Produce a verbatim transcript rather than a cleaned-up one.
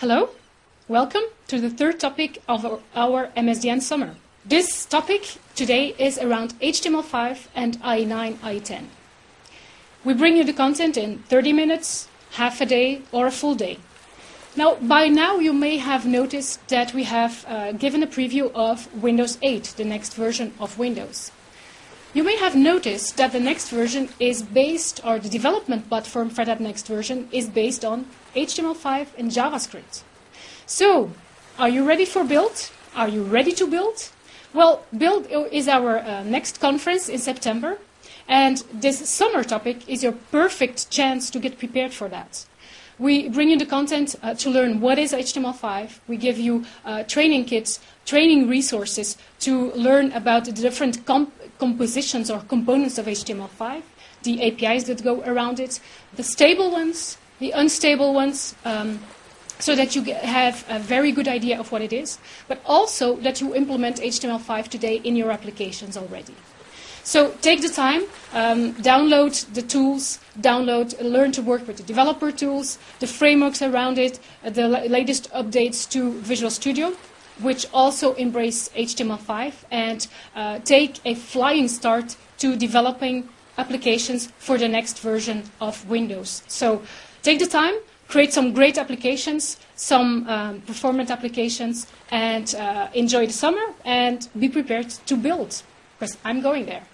Hello, welcome to the third topic of our, our M S D N summer. This topic today is around H T M L five and I E nine, I E ten. We bring you the content in thirty minutes, half a day, or a full day. Now, by now you may have noticed that we have uh, given a preview of Windows eight, the next version of Windows. You may have noticed that the next version is based, or the development platform for that next version is based on H T M L five and JavaScript. So, are you ready for Build? Are you ready to build? Well, Build is our uh, next conference in September, and this summer topic is your perfect chance to get prepared for that. We bring you the content uh, to learn what is H T M L five. We give you uh, training kits, training resources to learn about the different comp compositions or components of H T M L five, the A P Is that go around it, the stable ones, the unstable ones, um, so that you get, have a very good idea of what it is, but also that you implement H T M L five today in your applications already. So take the time, um, download the tools, download, learn to work with the developer tools, the frameworks around it, uh, the la latest updates to Visual Studio, which also embrace H T M L five, and uh, take a flying start to developing applications for the next version of Windows. So take the time, create some great applications, some um, performant applications, and uh, enjoy the summer, and be prepared to build, because I'm going there.